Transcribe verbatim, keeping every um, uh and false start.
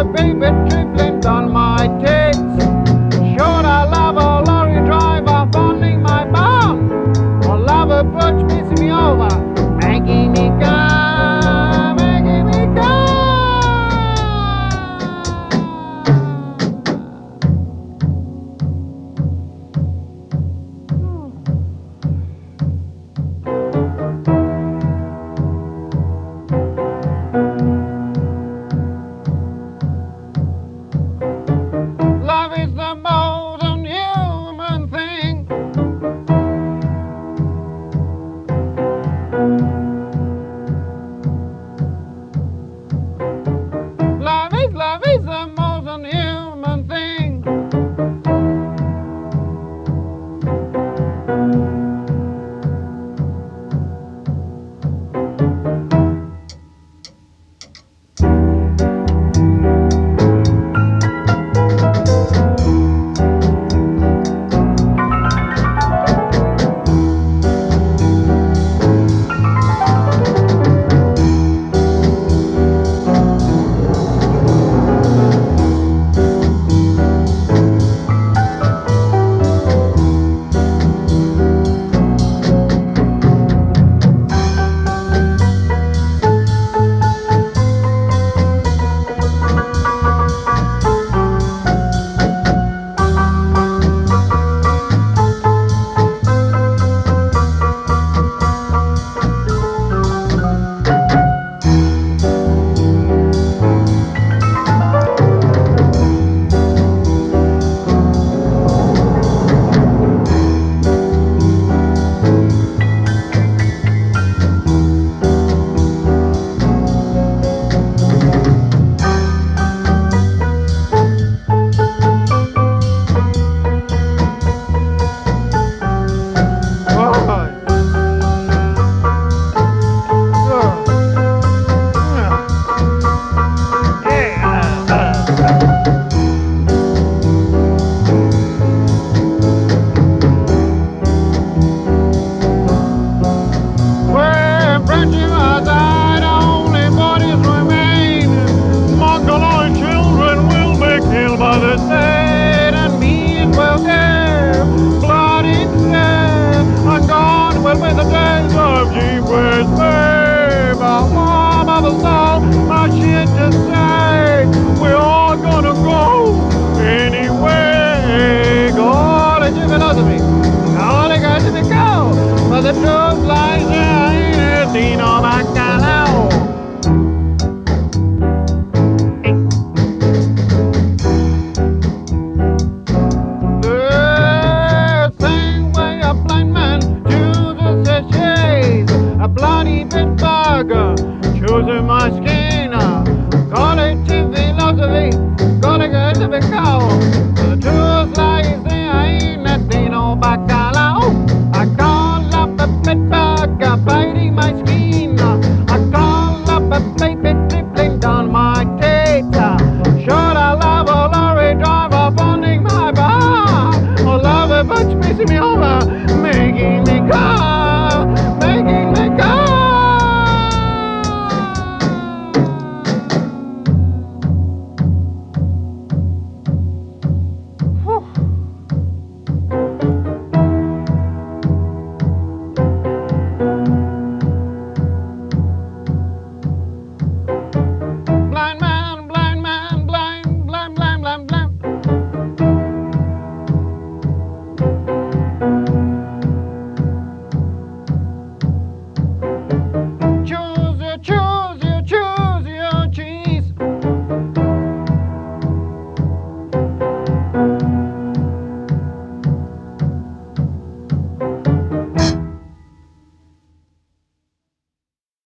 baby dribbling on my tits. Should I love a lorry driver funding my bum? Or love a butch missing me over, making me come, making me come? Love is the most unhuman thing. Love is, love is the most unhuman thing. With the days of Jeep with babe, I warm of the soul, my shit to say, we're all gonna go anyway. Go to your philosophy, all they got to be go, but the truth lies there, ain't it, Dino Bacalao? Choosing my skin, call it philosophy, gonna get to be cow.